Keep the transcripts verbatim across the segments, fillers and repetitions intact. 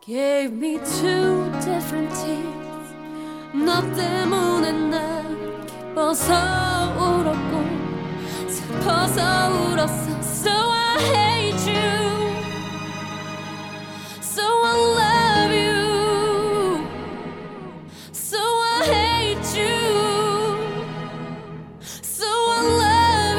Gave me two different tears. 너 때문에 난 기뻐서 울었고 슬퍼서 울었어. So I hate you, so I love you, so I hate you, so I love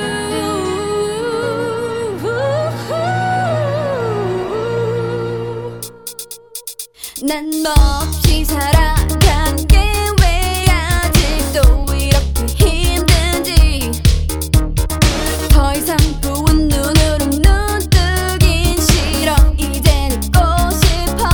you. 난 너 없이 살아간 게 왜 아직도 이렇게 힘든지 더 이상 부은 눈으로 눈 뜨긴 싫어. 이젠 잊고 싶어.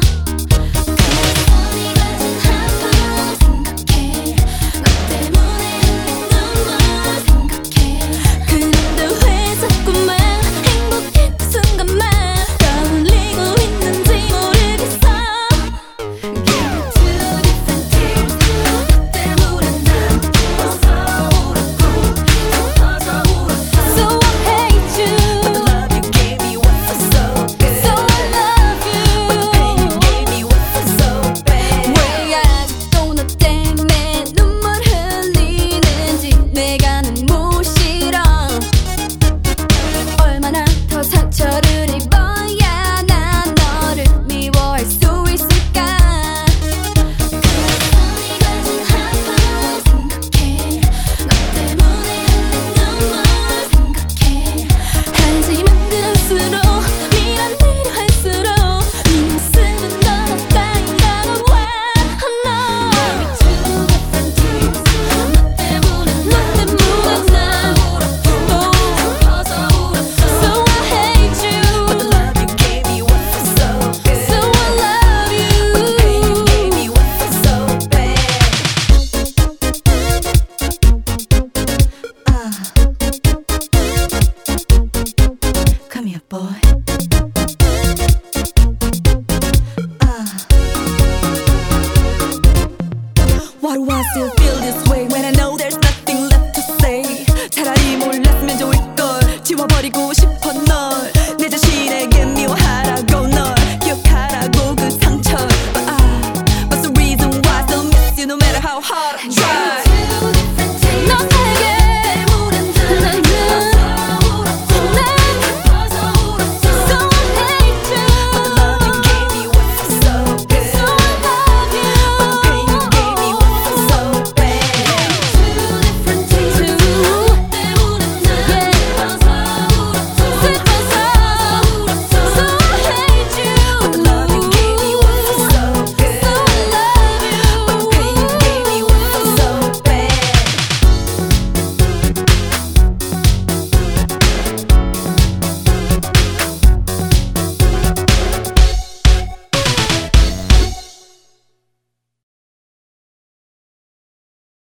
그래서 네가 준 하루 생각해. 너 때문에 흘린 눈물 생각해. 그런데 왜 자꾸만 행복했던 순간만 떠올리고 있는지 모르겠어. 상처를 입어야 난 너를 미워할 수 있을까. 그래서 네가 준 하루 생각해. 너 때문에 흘린 눈물 생각해. 하지만 그럴수록 미련 내려 할수록 네 모습은 너무 따인다고 와. No. 너 때문에 너 때문에 난 또 슬퍼서 울었어. So boy. Uh. Why do I still feel this way when I know there's nothing left to say? 차라리 몰랐으면 좋을걸. 지워버리고 싶어 널.